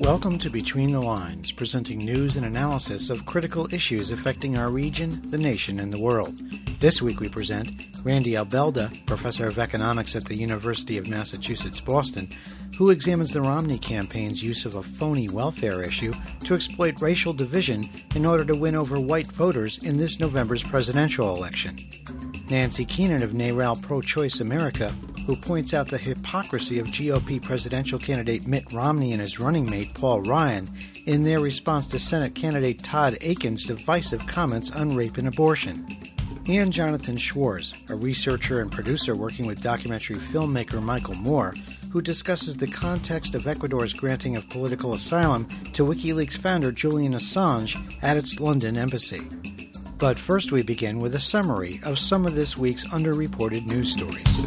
Welcome to Between the Lines, presenting news and analysis of critical issues affecting our region, the nation, and the world. This week we present Randy Albelda, professor of economics at the University of Massachusetts, Boston, who examines the Romney campaign's use of a phony welfare issue to exploit racial division in order to win over white voters in this November's presidential election. Nancy Keenan of NARAL Pro-Choice America, who points out the hypocrisy of GOP presidential candidate Mitt Romney and his running mate Paul Ryan in their response to Senate candidate Todd Akin's divisive comments on rape and abortion. And Jonathan Schwarz, a researcher and producer working with documentary filmmaker Michael Moore, who discusses the context of Ecuador's granting of political asylum to WikiLeaks founder Julian Assange at its London embassy. But first we begin with a summary of some of this week's underreported news stories.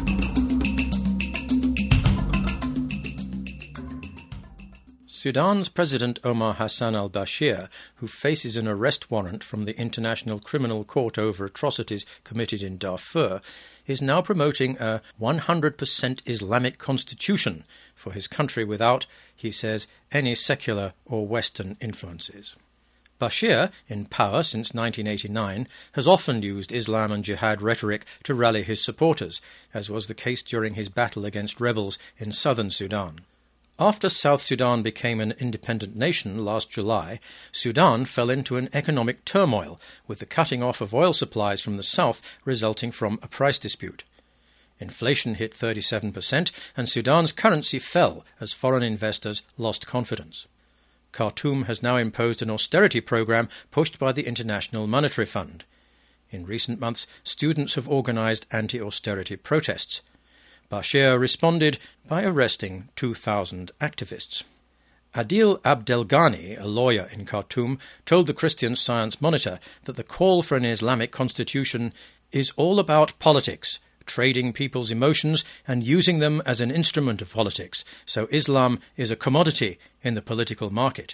Sudan's President Omar Hassan al-Bashir, who faces an arrest warrant from the International Criminal Court over atrocities committed in Darfur, is now promoting a 100% Islamic constitution for his country without, he says, any secular or Western influences. Bashir, in power since 1989, has often used Islam and jihad rhetoric to rally his supporters, as was the case during his battle against rebels in southern Sudan. After South Sudan became an independent nation last July, Sudan fell into an economic turmoil, with the cutting off of oil supplies from the south resulting from a price dispute. Inflation hit 37%, and Sudan's currency fell as foreign investors lost confidence. Khartoum has now imposed an austerity program pushed by the International Monetary Fund. In recent months, students have organized anti-austerity protests. Bashir responded by arresting 2,000 activists. Adil Abdelghani, a lawyer in Khartoum, told the Christian Science Monitor that the call for an Islamic constitution is all about politics, trading people's emotions and using them as an instrument of politics, so Islam is a commodity in the political market.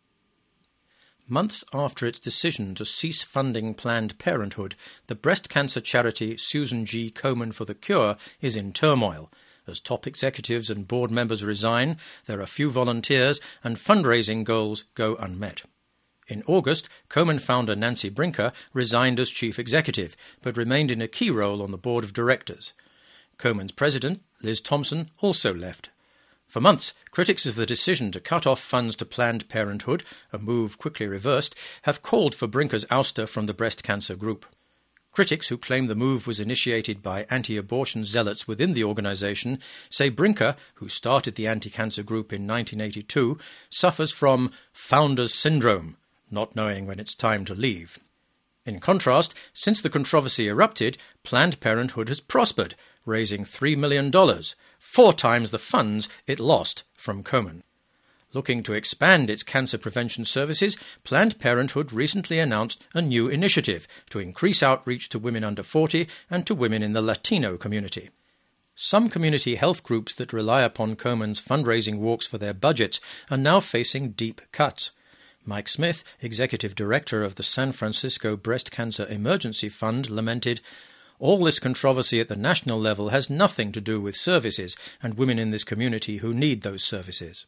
Months after its decision to cease funding Planned Parenthood, the breast cancer charity Susan G. Komen for the Cure is in turmoil. As top executives and board members resign, there are few volunteers, and fundraising goals go unmet. In August, Komen founder Nancy Brinker resigned as chief executive, but remained in a key role on the board of directors. Komen's president, Liz Thompson, also left. For months, critics of the decision to cut off funds to Planned Parenthood, a move quickly reversed, have called for Brinker's ouster from the breast cancer group. Critics who claim the move was initiated by anti-abortion zealots within the organisation say Brinker, who started the anti-cancer group in 1982, suffers from founder's syndrome, not knowing when it's time to leave. In contrast, since the controversy erupted, Planned Parenthood has prospered, raising $3 million, 4 times the funds it lost from Komen. Looking to expand its cancer prevention services, Planned Parenthood recently announced a new initiative to increase outreach to women under 40 and to women in the Latino community. Some community health groups that rely upon Komen's fundraising walks for their budgets are now facing deep cuts. Mike Smith, executive director of the San Francisco Breast Cancer Emergency Fund, lamented, "All this controversy at the national level has nothing to do with services and women in this community who need those services."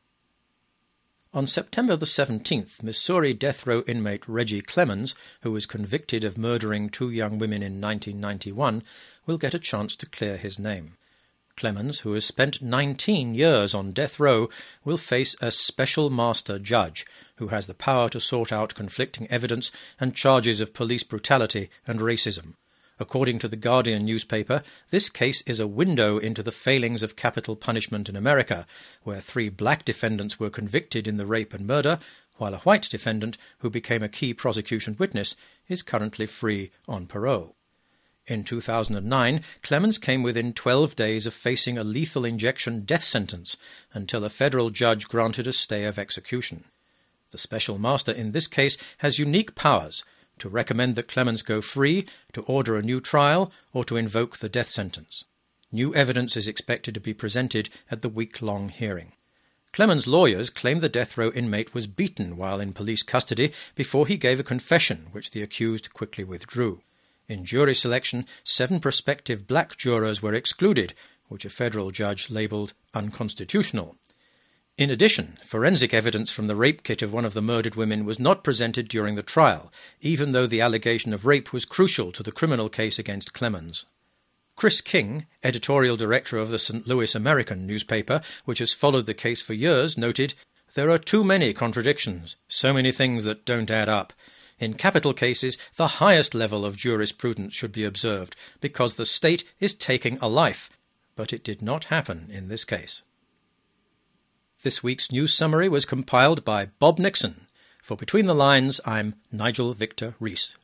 On September the 17th, Missouri death row inmate Reggie Clemens, who was convicted of murdering 2 young women in 1991, will get a chance to clear his name. Clemens, who has spent 19 years on death row, will face a special master judge who has the power to sort out conflicting evidence and charges of police brutality and racism. According to the Guardian newspaper, this case is a window into the failings of capital punishment in America, where 3 black defendants were convicted in the rape and murder, while a white defendant, who became a key prosecution witness, is currently free on parole. In 2009, Clemens came within 12 days of facing a lethal injection death sentence until a federal judge granted a stay of execution. The special master in this case has unique powers to recommend that Clemens go free, to order a new trial, or to invoke the death sentence. New evidence is expected to be presented at the week-long hearing. Clemens' lawyers claim the death row inmate was beaten while in police custody before he gave a confession, which the accused quickly withdrew. In jury selection, 7 prospective black jurors were excluded, which a federal judge labelled unconstitutional. In addition, forensic evidence from the rape kit of one of the murdered women was not presented during the trial, even though the allegation of rape was crucial to the criminal case against Clemens. Chris King, editorial director of the St. Louis American newspaper, which has followed the case for years, noted, "There are too many contradictions, so many things that don't add up. In capital cases, the highest level of jurisprudence should be observed, because the state is taking a life. But it did not happen in this case." This week's news summary was compiled by Bob Nixon. For Between the Lines, I'm Nigel Victor Rees.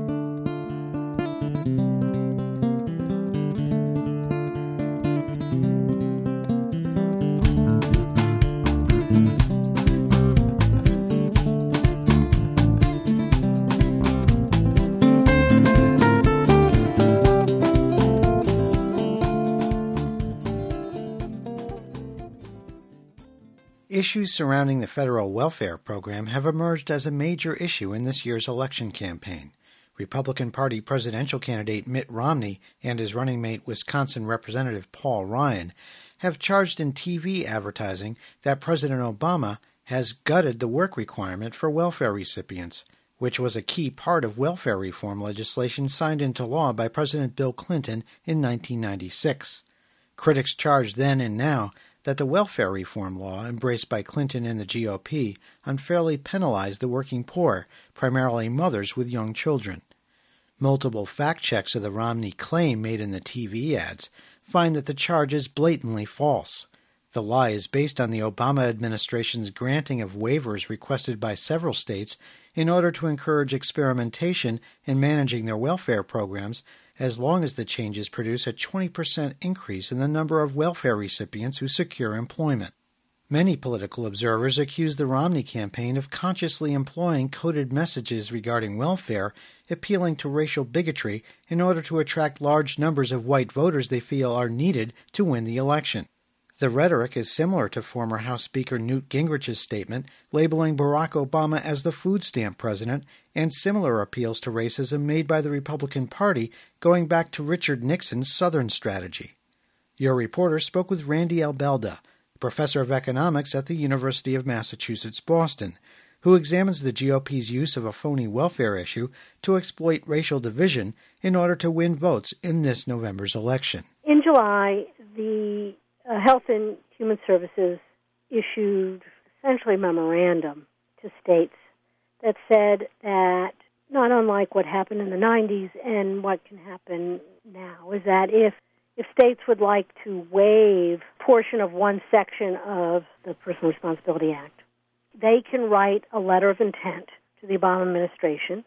Issues surrounding the federal welfare program have emerged as a major issue in this year's election campaign. Republican Party presidential candidate Mitt Romney and his running mate Wisconsin Representative Paul Ryan have charged in TV advertising that President Obama has gutted the work requirement for welfare recipients, which was a key part of welfare reform legislation signed into law by President Bill Clinton in 1996. Critics charge then and now that the welfare reform law embraced by Clinton and the GOP unfairly penalized the working poor, primarily mothers with young children. Multiple fact checks of the Romney claim made in the TV ads find that the charge is blatantly false. The lie is based on the Obama administration's granting of waivers requested by several states in order to encourage experimentation in managing their welfare programs, as long as the changes produce a 20% increase in the number of welfare recipients who secure employment. Many political observers accuse the Romney campaign of consciously employing coded messages regarding welfare, appealing to racial bigotry in order to attract large numbers of white voters they feel are needed to win the election. The rhetoric is similar to former House Speaker Newt Gingrich's statement labeling Barack Obama as the food stamp president, and similar appeals to racism made by the Republican Party going back to Richard Nixon's Southern strategy. Your reporter spoke with Randy Albelda, professor of economics at the University of Massachusetts, Boston, who examines the GOP's use of a phony welfare issue to exploit racial division in order to win votes in this November's election. In July, the Health and Human Services issued essentially a memorandum to states that said that, not unlike what happened in the 90s and what can happen now, is that if states would like to waive a portion of one section of the Personal Responsibility Act, they can write a letter of intent to the Obama administration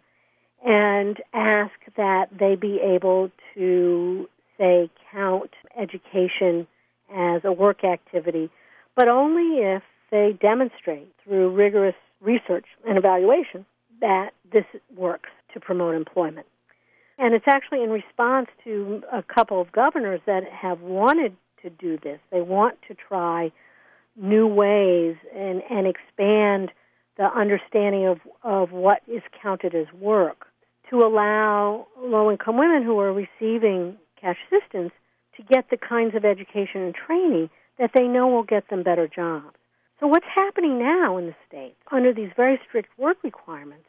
and ask that they be able to, say, count education as a work activity, but only if they demonstrate through rigorous research and evaluation that this works to promote employment. And it's actually in response to a couple of governors that have wanted to do this. They want to try new ways and expand the understanding of what is counted as work to allow low-income women who are receiving cash assistance to get the kinds of education and training that they know will get them better jobs. So what's happening now in the states under these very strict work requirements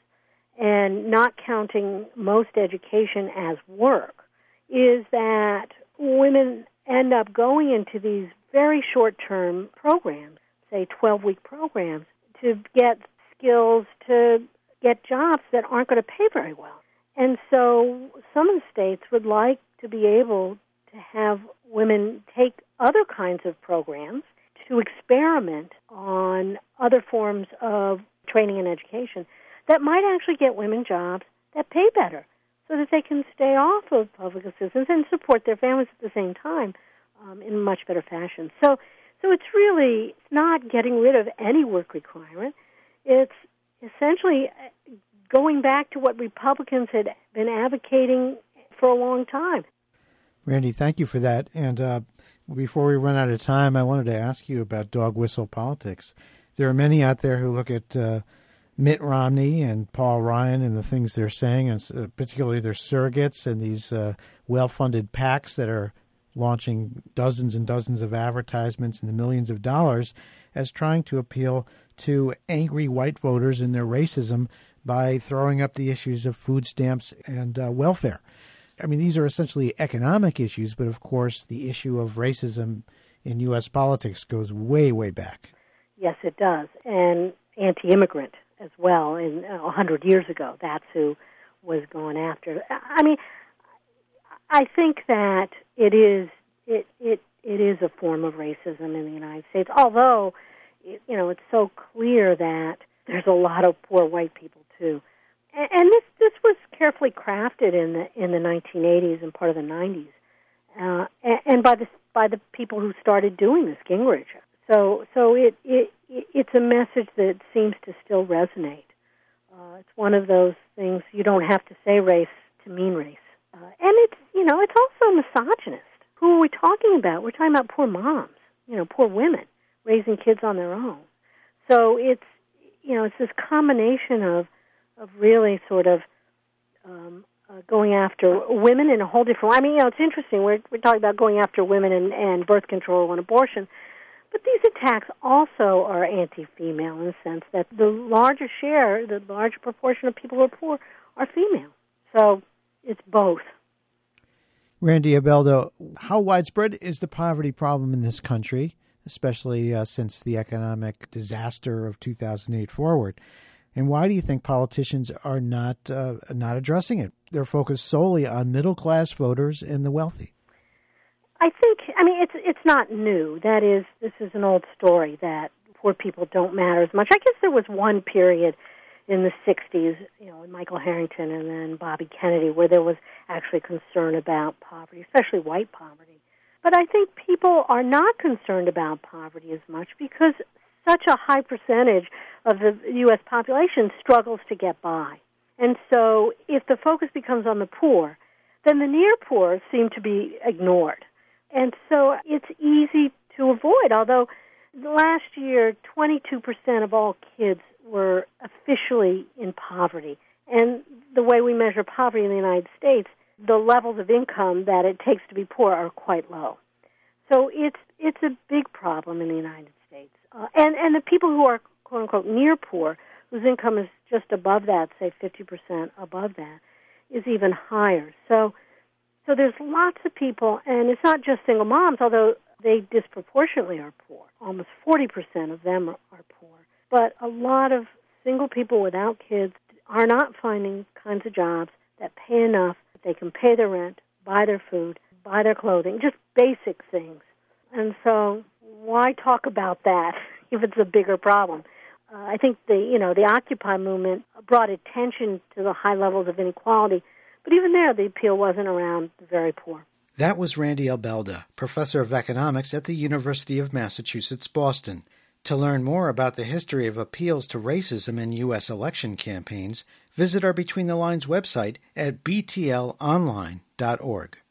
and not counting most education as work is that women end up going into these very short-term programs, say 12-week programs, to get skills, to get jobs that aren't going to pay very well. And so some of the states would like to be able to have women take other kinds of programs to experiment on other forms of training and education that might actually get women jobs that pay better so that they can stay off of public assistance and support their families at the same time in a much better fashion. So it's not getting rid of any work requirement. It's essentially going back to what Republicans had been advocating for a long time. Randy, thank you for that. And before we run out of time, I wanted to ask you about dog whistle politics. There are many out there who look at Mitt Romney and Paul Ryan and the things they're saying, and particularly their surrogates and these well-funded PACs that are launching dozens and dozens of advertisements and the millions of dollars, as trying to appeal to angry white voters and their racism by throwing up the issues of food stamps and welfare. I mean, these are essentially economic issues, but of course the issue of racism in U.S. politics goes way, way back. Yes, it does. And anti-immigrant as well. 100 years ago, that's who was going after. I mean, I think that it is a form of racism in the United States, although, it's so clear that there's a lot of poor white people too. And this was carefully crafted in the 1980s and part of the 90s, and by the people who started doing this, Gingrich. So it's a message that seems to still resonate. It's one of those things you don't have to say race to mean race, and it's also misogynist. Who are we talking about? We're talking about poor moms, poor women raising kids on their own. So it's this combination of really sort of going after women in a whole different way. I mean, it's interesting. We're talking about going after women and birth control and abortion, but these attacks also are anti-female in the sense that the larger proportion of people who are poor are female. So it's both. Randy Albelda, how widespread is the poverty problem in this country, especially since the economic disaster of 2008 forward? And why do you think politicians are not addressing it? They're focused solely on middle-class voters and the wealthy. It's not new. That is, this is an old story that poor people don't matter as much. I guess there was one period in the 60s, with Michael Harrington and then Bobby Kennedy, where there was actually concern about poverty, especially white poverty. But I think people are not concerned about poverty as much because such a high percentage of the U.S. population struggles to get by. And so if the focus becomes on the poor, then the near poor seem to be ignored. And so it's easy to avoid, although last year 22% of all kids were officially in poverty. And the way we measure poverty in the United States, the levels of income that it takes to be poor are quite low. So it's a big problem in the United States. And the people who are, quote-unquote, near poor, whose income is just above that, say 50% above that, is even higher. So there's lots of people, and it's not just single moms, although they disproportionately are poor. Almost 40% of them are poor. But a lot of single people without kids are not finding kinds of jobs that pay enough that they can pay their rent, buy their food, buy their clothing, just basic things. And so why talk about that if it's a bigger problem? I think the Occupy movement brought attention to the high levels of inequality, but even there the appeal wasn't around the very poor. That was Randy Albelda, professor of economics at the University of Massachusetts, Boston. To learn more about the history of appeals to racism in U.S. election campaigns, visit our Between the Lines website at btlonline.org.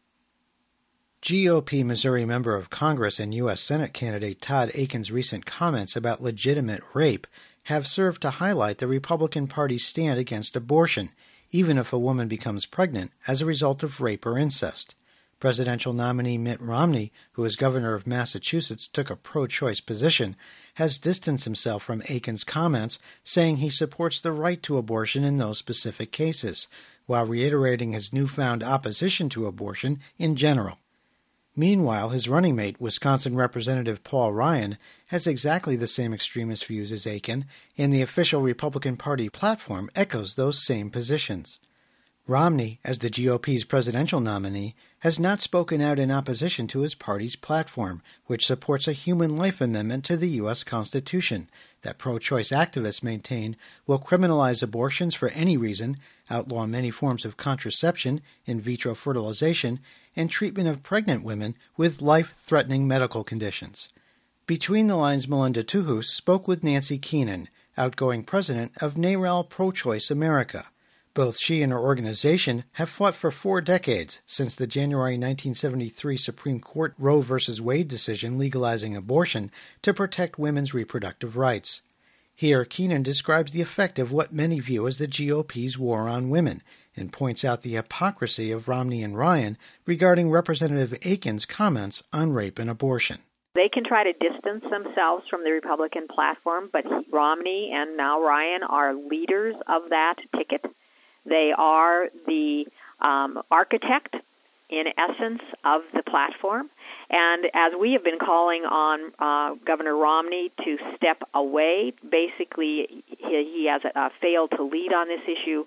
GOP Missouri member of Congress and U.S. Senate candidate Todd Akin's recent comments about legitimate rape have served to highlight the Republican Party's stand against abortion, even if a woman becomes pregnant as a result of rape or incest. Presidential nominee Mitt Romney, who as governor of Massachusetts took a pro-choice position, has distanced himself from Akin's comments, saying he supports the right to abortion in those specific cases, while reiterating his newfound opposition to abortion in general. Meanwhile, his running mate, Wisconsin Representative Paul Ryan, has exactly the same extremist views as Akin, and the official Republican Party platform echoes those same positions. Romney, as the GOP's presidential nominee, has not spoken out in opposition to his party's platform, which supports a human life amendment to the U.S. Constitution that pro-choice activists maintain will criminalize abortions for any reason, outlaw many forms of contraception, in vitro fertilization, and treatment of pregnant women with life-threatening medical conditions. Between the Lines' Melinda Tuhus spoke with Nancy Keenan, outgoing president of NARAL Pro-Choice America. Both she and her organization have fought for 4 decades, since the January 1973 Supreme Court Roe v. Wade decision legalizing abortion, to protect women's reproductive rights. Here, Keenan describes the effect of what many view as the GOP's war on women, and points out the hypocrisy of Romney and Ryan regarding Representative Akin's comments on rape and abortion. They can try to distance themselves from the Republican platform, but Romney and now Ryan are leaders of that ticket. They are the architect, in essence, of the platform. And as we have been calling on Governor Romney to step away, basically he has failed to lead on this issue,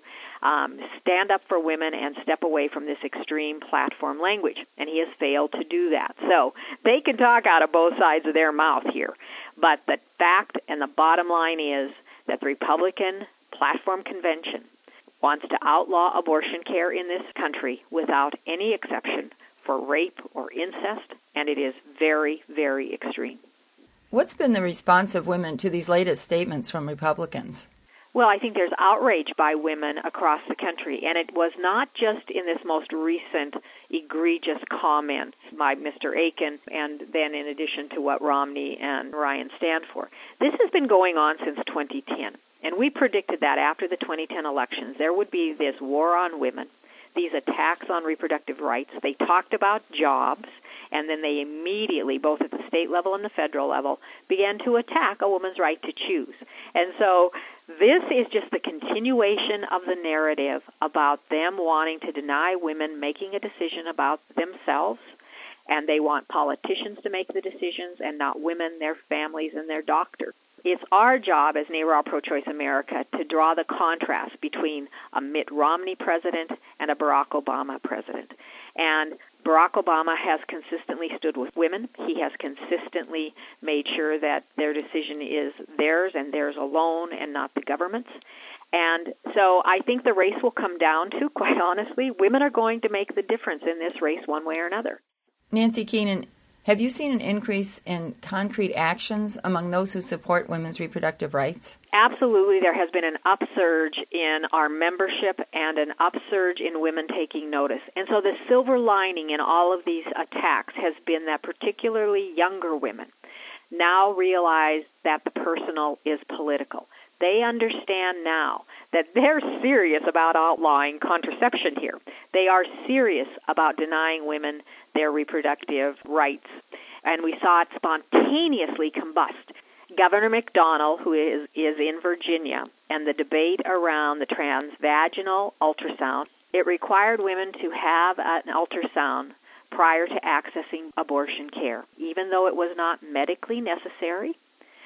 stand up for women and step away from this extreme platform language. And he has failed to do that. So they can talk out of both sides of their mouth here. But the fact and the bottom line is that the Republican Platform Convention wants to outlaw abortion care in this country without any exception for rape or incest, and it is very, very extreme. What's been the response of women to these latest statements from Republicans? Well, I think there's outrage by women across the country, and it was not just in this most recent egregious comment by Mr. Akin, and then in addition to what Romney and Ryan stand for. This has been going on since 2010. And we predicted that after the 2010 elections, there would be this war on women, these attacks on reproductive rights. They talked about jobs, and then they immediately, both at the state level and the federal level, began to attack a woman's right to choose. And so this is just the continuation of the narrative about them wanting to deny women making a decision about themselves, and they want politicians to make the decisions and not women, their families, and their doctors. It's our job as NARAL Pro-Choice America to draw the contrast between a Mitt Romney president and a Barack Obama president. And Barack Obama has consistently stood with women. He has consistently made sure that their decision is theirs and theirs alone and not the government's. And so I think the race will come down to, quite honestly, women are going to make the difference in this race one way or another. Nancy Keenan, have you seen an increase in concrete actions among those who support women's reproductive rights? Absolutely. There has been an upsurge in our membership and an upsurge in women taking notice. And so the silver lining in all of these attacks has been that particularly younger women now realize that the personal is political. They understand now that they're serious about outlawing contraception here. They are serious about denying women their reproductive rights. And we saw it spontaneously combust. Governor McDonnell, who is in Virginia, and the debate around the transvaginal ultrasound, it required women to have an ultrasound prior to accessing abortion care, even though it was not medically necessary,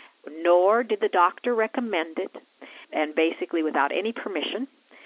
nor did the doctor recommend it, and basically without any permission.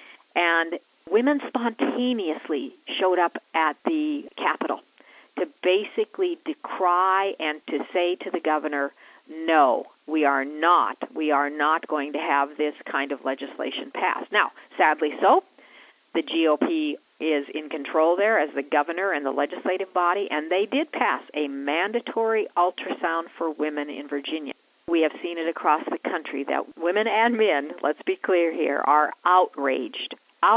And women spontaneously showed up at the Capitol to basically decry and to say to the governor, no, we are not going to have this kind of legislation passed. Now, sadly so, the GOP is in control there as the governor and the legislative body, and they did pass a mandatory ultrasound for women in Virginia. We have seen it across the country that women and men, let's be clear here, are outraged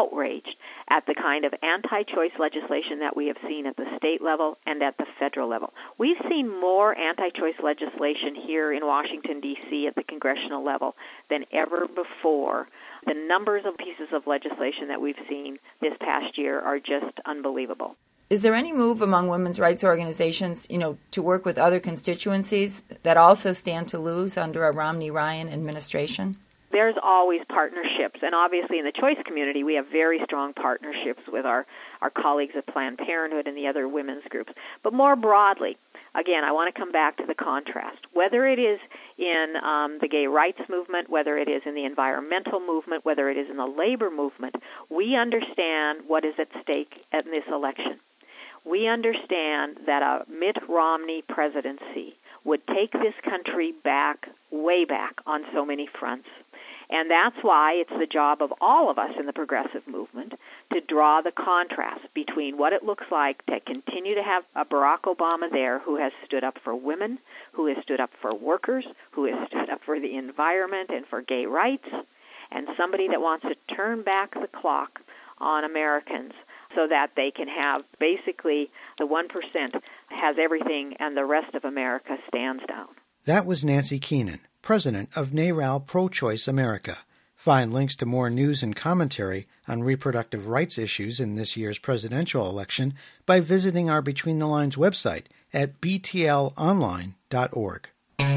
at the kind of anti-choice legislation that we have seen at the state level and at the federal level. We've seen more anti-choice legislation here in Washington, D.C. at the congressional level than ever before. The numbers of pieces of legislation that we've seen this past year are just unbelievable. Is there any move among women's rights organizations, to work with other constituencies that also stand to lose under a Romney-Ryan administration? There's always partnerships, and obviously in the choice community we have very strong partnerships with our colleagues at Planned Parenthood and the other women's groups. But more broadly, again, I want to come back to the contrast. Whether it is in the gay rights movement, whether it is in the environmental movement, whether it is in the labor movement, we understand what is at stake in this election. We understand that a Mitt Romney presidency would take this country back, way back, on so many fronts. And that's why it's the job of all of us in the progressive movement to draw the contrast between what it looks like to continue to have a Barack Obama there who has stood up for women, who has stood up for workers, who has stood up for the environment and for gay rights, and somebody that wants to turn back the clock on Americans so that they can have basically the 1% has everything and the rest of America stands down. That was Nancy Keenan, president of NARAL Pro-Choice America. Find links to more news and commentary on reproductive rights issues in this year's presidential election by visiting our Between the Lines website at btlonline.org. wikileaks.org.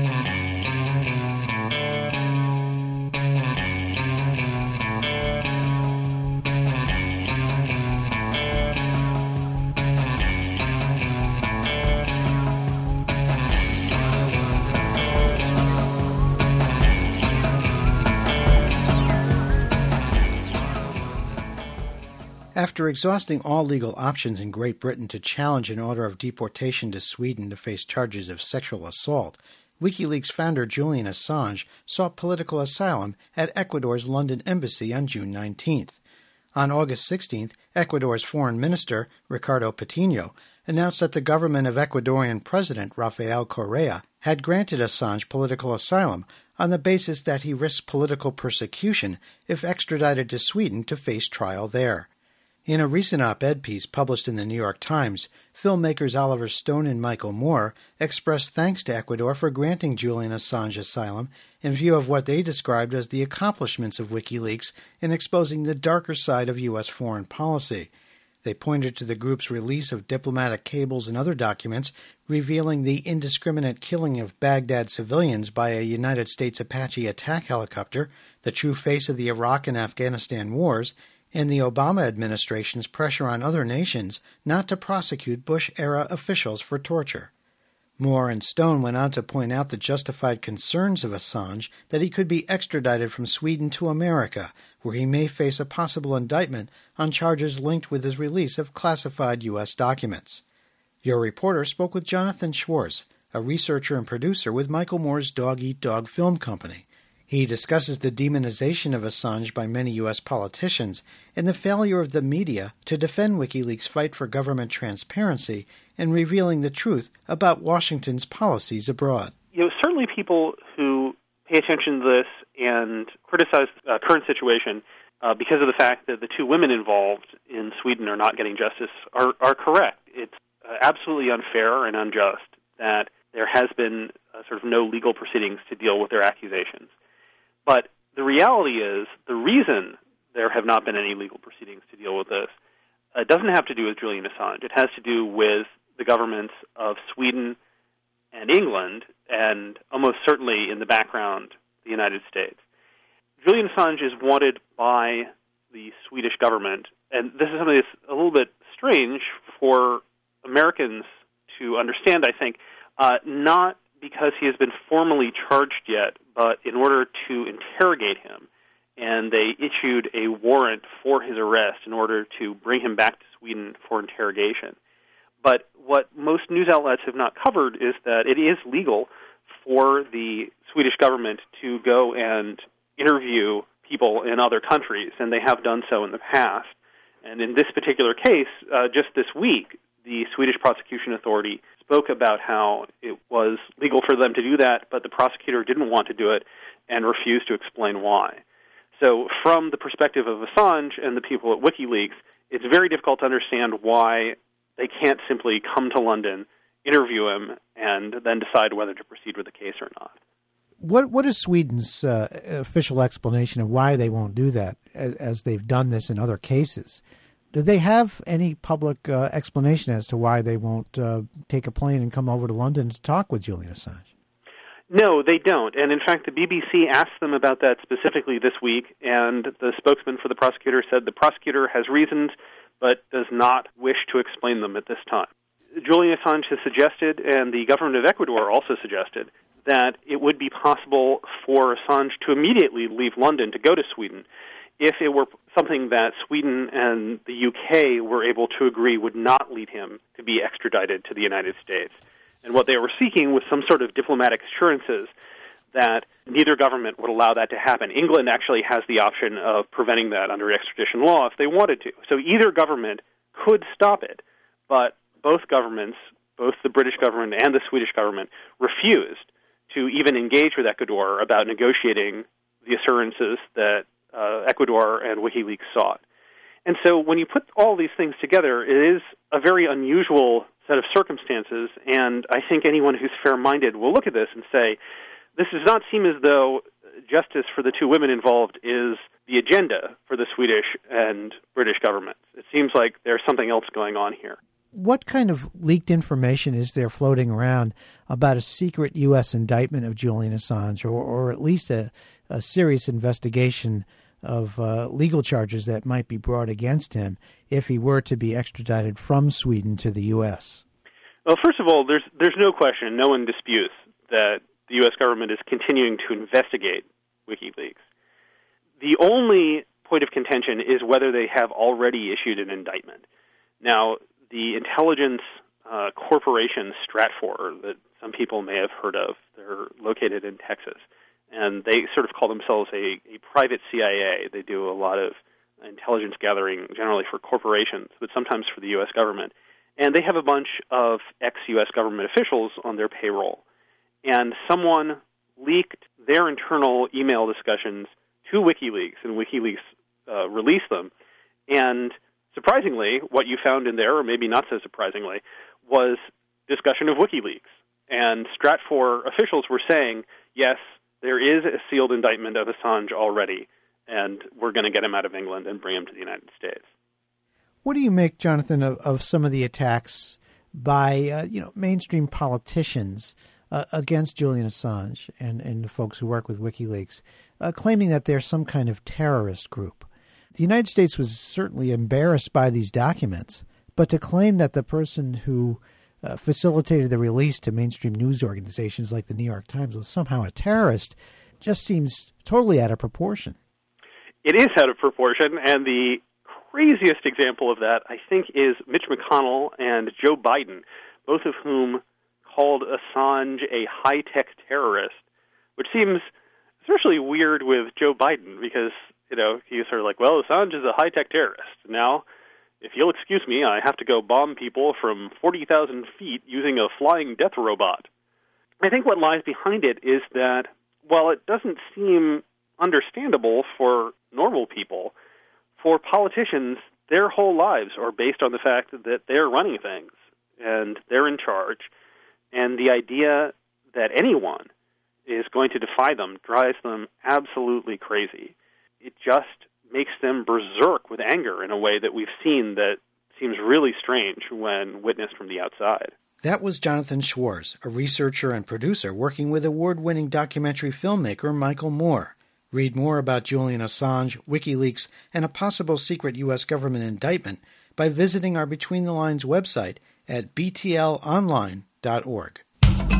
After exhausting all legal options in Great Britain to challenge an order of deportation to Sweden to face charges of sexual assault, WikiLeaks founder Julian Assange sought political asylum at Ecuador's London embassy on June 19th. On August 16th, Ecuador's foreign minister, Ricardo Patino, announced that the government of Ecuadorian President Rafael Correa had granted Assange political asylum on the basis that he risked political persecution if extradited to Sweden to face trial there. In a recent op-ed piece published in the New York Times, filmmakers Oliver Stone and Michael Moore expressed thanks to Ecuador for granting Julian Assange asylum in view of what they described as the accomplishments of WikiLeaks in exposing the darker side of U.S. foreign policy. They pointed to the group's release of diplomatic cables and other documents revealing the indiscriminate killing of Baghdad civilians by a United States Apache attack helicopter, the true face of the Iraq and Afghanistan wars, and the Obama administration's pressure on other nations not to prosecute Bush-era officials for torture. Moore and Stone went on to point out the justified concerns of Assange that he could be extradited from Sweden to America, where he may face a possible indictment on charges linked with his release of classified U.S. documents. Your reporter spoke with Jonathan Schwartz, a researcher and producer with Michael Moore's Dog Eat Dog Film Company. He discusses the demonization of Assange by many U.S. politicians and the failure of the media to defend WikiLeaks' fight for government transparency and revealing the truth about Washington's policies abroad. Certainly people who pay attention to this and criticize the current situation because of the fact that the two women involved in Sweden are not getting justice are correct. It's absolutely unfair and unjust that there has been sort of no legal proceedings to deal with their accusations. But the reality is the reason there have not been any legal proceedings to deal with this doesn't have to do with Julian Assange. It has to do with the governments of Sweden and England, and almost certainly in the background, the United States. Julian Assange is wanted by the Swedish government, and this is something that's a little bit strange for Americans to understand, I think, not because he has been formally charged yet, but in order to interrogate him. And they issued a warrant for his arrest in order to bring him back to Sweden for interrogation. But what most news outlets have not covered is that it is legal for the Swedish government to go and interview people in other countries, and they have done so in the past. And in this particular case, just this week, the Swedish Prosecution Authority spoke about how it was legal for them to do that, but the prosecutor didn't want to do it and refused to explain why. So from the perspective of Assange and the people at WikiLeaks, it's very difficult to understand why they can't simply come to London, interview him, and then decide whether to proceed with the case or not. What is Sweden's official explanation of why they won't do that, as they've done this in other cases? Do they have any public explanation as to why they won't take a plane and come over to London to talk with Julian Assange? No, they don't. And in fact, the BBC asked them about that specifically this week, and the spokesman for the prosecutor said the prosecutor has reasons but does not wish to explain them at this time. Julian Assange has suggested, and the government of Ecuador also suggested, that it would be possible for Assange to immediately leave London to go to Sweden if it were something that Sweden and the UK were able to agree would not lead him to be extradited to the United States. And what they were seeking was some sort of diplomatic assurances that neither government would allow that to happen. England actually has the option of preventing that under extradition law if they wanted to. So either government could stop it, but both governments, both the British government and the Swedish government, refused to even engage with Ecuador about negotiating the assurances that Ecuador and WikiLeaks sought. And so when you put all these things together, it is a very unusual set of circumstances, and I think anyone who's fair-minded will look at this and say, this does not seem as though justice for the two women involved is the agenda for the Swedish and British governments. It seems like there's something else going on here. What kind of leaked information is there floating around about a secret U.S. indictment of Julian Assange, or at least a serious investigation of legal charges that might be brought against him if he were to be extradited from Sweden to the U.S.? Well, first of all, there's no question, no one disputes that the U.S. government is continuing to investigate WikiLeaks. The only point of contention is whether they have already issued an indictment. Now, the intelligence corporation Stratfor, that some people may have heard of, they're located in Texas, and they sort of call themselves a private CIA. They do a lot of intelligence gathering, generally for corporations, but sometimes for the U.S. government. And they have a bunch of ex-U.S. government officials on their payroll. And someone leaked their internal email discussions to WikiLeaks, and WikiLeaks released them. And surprisingly, what you found in there, or maybe not so surprisingly, was discussion of WikiLeaks. And Stratfor officials were saying, yes, there is a sealed indictment of Assange already, and we're going to get him out of England and bring him to the United States. What do you make, Jonathan, of some of the attacks by mainstream politicians against Julian Assange and the folks who work with WikiLeaks, claiming that they're some kind of terrorist group? The United States was certainly embarrassed by these documents, but to claim that the person who facilitated the release to mainstream news organizations like the New York Times was somehow a terrorist just seems totally out of proportion. It is out of proportion, and the craziest example of that, I think, is Mitch McConnell and Joe Biden, both of whom called Assange a high-tech terrorist, which seems especially weird with Joe Biden because, he's sort of like, well, Assange is a high-tech terrorist. Now, if you'll excuse me, I have to go bomb people from 40,000 feet using a flying death robot. I think what lies behind it is that, while it doesn't seem understandable for normal people, for politicians, their whole lives are based on the fact that they're running things and they're in charge. And the idea that anyone is going to defy them drives them absolutely crazy. It just makes them berserk with anger in a way that we've seen that seems really strange when witnessed from the outside. That was Jonathan Schwarz, a researcher and producer working with award-winning documentary filmmaker Michael Moore. Read more about Julian Assange, WikiLeaks, and a possible secret U.S. government indictment by visiting our Between the Lines website at btlonline.org.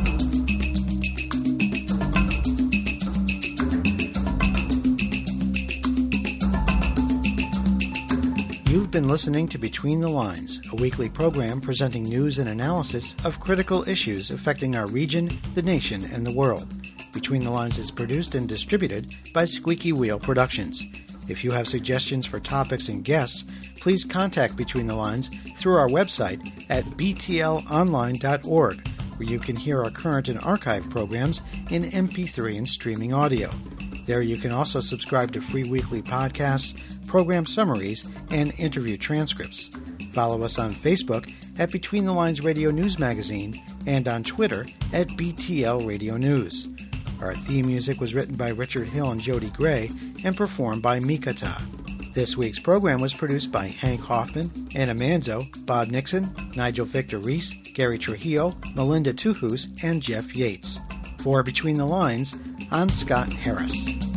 You've been listening to Between the Lines, a weekly program presenting news and analysis of critical issues affecting our region, the nation, and the world. Between the Lines is produced and distributed by Squeaky Wheel Productions. If you have suggestions for topics and guests, please contact Between the Lines through our website at btlonline.org, where you can hear our current and archive programs in MP3 and streaming audio. There you can also subscribe to free weekly podcasts, program summaries, and interview transcripts. Follow us on Facebook at Between the Lines Radio News Magazine and on Twitter at BTL Radio News. Our theme music was written by Richard Hill and Jody Gray and performed by Mikata. This week's program was produced by Hank Hoffman, Anna Manzo, Bob Nixon, Nigel Victor Reese, Gary Trujillo, Melinda Tuhus, and Jeff Yates. For Between the Lines, I'm Scott Harris.